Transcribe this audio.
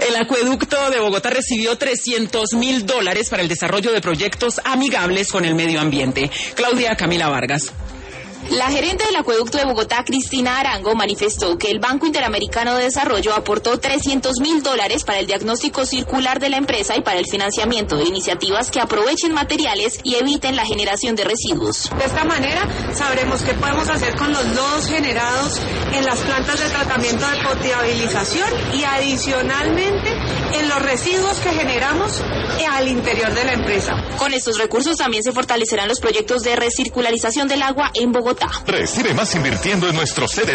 El acueducto de Bogotá recibió $300.000 para el desarrollo de proyectos amigables con el medio ambiente. Claudia Camila Vargas. La gerente del acueducto de Bogotá, Cristina Arango, manifestó que el Banco Interamericano de Desarrollo aportó $300.000 para el diagnóstico circular de la empresa y para el financiamiento de iniciativas que aprovechen materiales y eviten la generación de residuos. De esta manera sabremos qué podemos hacer con los lodos generados en las plantas de tratamiento de potabilización y adicionalmente en los residuos que generamos al interior de la empresa. Con estos recursos también se fortalecerán los proyectos de recircularización del agua en Bogotá. Recibe más invirtiendo en nuestro CDT.